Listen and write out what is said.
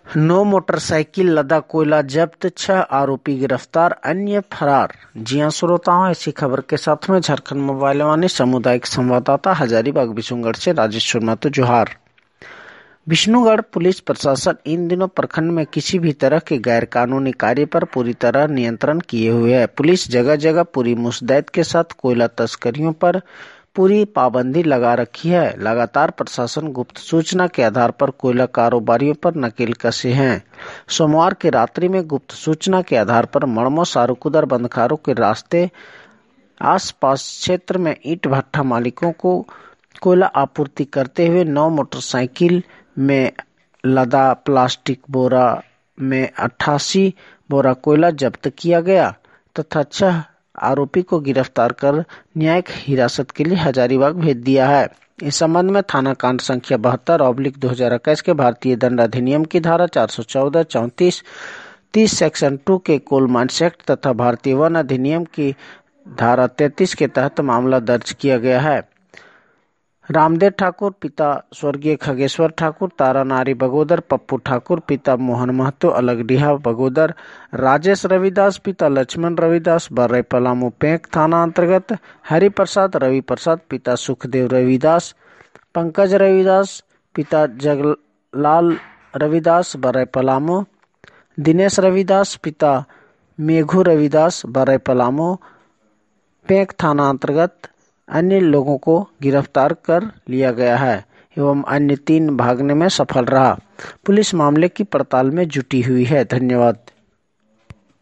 9 motorcycle लदा कोयला जब्त, 6 आरोपी गिरफ्तार, अन्य फरार। जी हां श्रोताओं, ऐसी खबर के साथ में झारखंड मोबाइल वाणी सामुदायिक संवाददाता हजारीबाग विशुनगढ़ से राजेश्वर महतो जोहार। विष्णुगढ़ पुलिस प्रशासन इन दिनों प्रखंड में किसी भी तरह के गैर कानूनी कार्य पर पूरी तरह नियंत्रण किए हुए है। पुलिस जगह जगह पूरी मुस्तैदी के साथ कोयला तस्करियों पर पूरी पाबंदी लगा रखी है। लगातार प्रशासन गुप्त सूचना के आधार पर कोयला कारोबारियों पर नकेल कसे हैं। सोमवार की रात्रि में गुप्त सूचना के आधार पर मड़मो सारूकुदर बंदखारों के रास्ते आसपास क्षेत्र में ईंट भट्ठा मालिकों को कोयला आपूर्ति करते हुए 9 मोटरसाइकिल में लदा प्लास्टिक बोरा में 88 बोरा कोयला जब्त किया गया तथा 6 आरोपी को गिरफ्तार कर न्यायिक हिरासत के लिए हजारीबाग भेज दिया है। इस संबंध में थाना कांड संख्या 72/2021 के भारतीय दंड अधिनियम की धारा 414, 34, 30 सेक्शन 2 के कोल माइंस एक्ट तथा भारतीय वन अधिनियम की धारा 33 के तहत मामला दर्ज किया गया है। रामदेव ठाकुर पिता स्वर्गीय खगेश्वर ठाकुर, तारा नारी बगोदर, पप्पू ठाकुर पिता मोहन महतो अलगडीहा बगोदर, राजेश रविदास पिता लक्ष्मण रविदास बर्रई पलामू पेंक थाना अंतर्गत, हरिप्रसाद रवि प्रसाद पिता सुखदेव रविदास, पंकज रविदास पिता जगलाल रविदास बर्रई पलामू, दिनेश रविदास पिता मेघू रविदास बर्रई पलामू पेंक थाना अंतर्गत अन्य लोगों को गिरफ्तार कर लिया गया है एवं अन्य 3 भागने में सफल रहा। पुलिस मामले की पड़ताल में जुटी हुई है। धन्यवाद।